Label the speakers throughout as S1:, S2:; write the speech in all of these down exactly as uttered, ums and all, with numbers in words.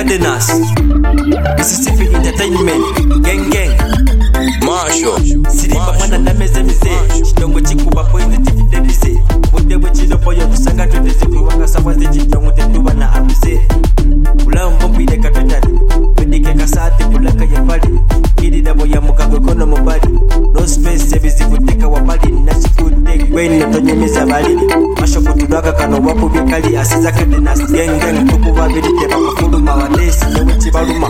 S1: Cadenas, Mississippi Entertainment, gang gang,
S2: Marshall,
S1: Sirimba mwana na meze mize, Chitongo chikuba positive debise, Wode wechizo poyo kusanga tudeze kuwanga sawaze chitongo tetuwa na abuse. Ula mbombi de katotari, Wedike kasate pulaka ya pali, Kidi dabo ya mukago kono mobali, No space sebizi kuteka wabali, Nasi kuteke kweni notonye meza bali, Masho kutudwaka kano wapu bikali, Asiza Cadenas, gang gang, Tuku wabirite baka fuluma wadesi, Newe chibaluma.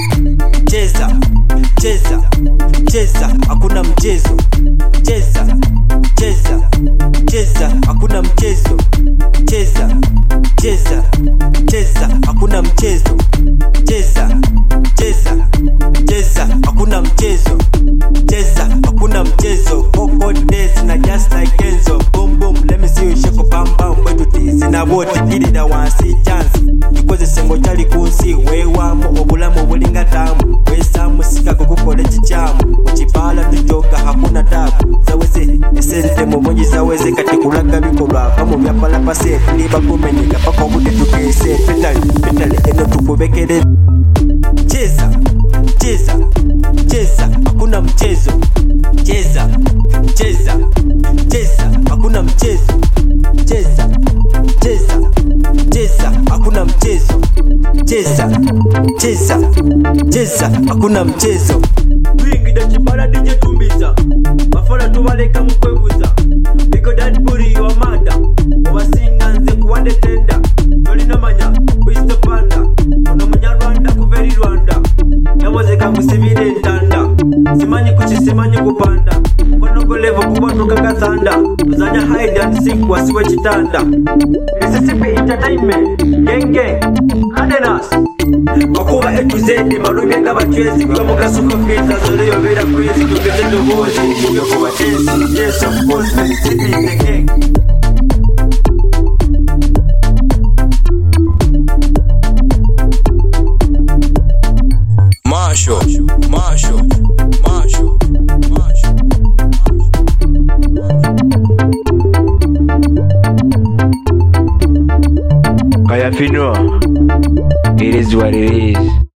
S1: Cheza, cheza, cheza, hakuna mchezo. Cheza, cheza, cheza, hakuna mchezo. Cheza, cheza, cheza, hakuna mchezo. Cheza, cheza, cheza, hakuna mchezo. Cheza, hakuna mchezo. Coco days na just like Enzo. Boom boom, let me see you shake up bam bam. Wait to tease na what kidi da one see chance. Because sengo chali kunsi we wamo obulamu bulinga tamu. We samu sika kukukole chichamu. Uchipala tujoka hakuna tabu. Zaweze esente mubonji zaweze katikulaga bikolwa. Kamu byapala pase liba kumenyika pako bude tukese. Petali, petali eno tukubekere. Cheza, cheza, cheza, hakuna mchezo. Cheza, cheza, cheza, hakuna mchezo. Cheza, cheza, cheza, hakuna mchezo. Cheza, cheza, cheza, hakuna mchezo. Twingida chipala D J tumbiza, Bafala tubaleka mukwebuza. Biko dad buri wa mada, Obasinga nze kuwande tenda. Tolina manya, Wisto Panda, Ono Munyarwanda kuveri Rwanda. Yamoze kamusibire ntanda, Simanyi kuchi simanyi kupanda. Kono golevo kubatoka kathanda, Uzanya hide and seek wasiwe chitanda. Mississippi Entertainment, gang gang, Cadenas. Wakuba etu zedi malumye ngabachwezi. Kwa mukasuko fita zole yobera kwezi. Tukete dobozi, kubyo kuba chezi. Yes of course, Mississippi the gang.
S2: Marshall, Marshall, Marshall, Marshall.
S3: Kaya Fino, it is what it is.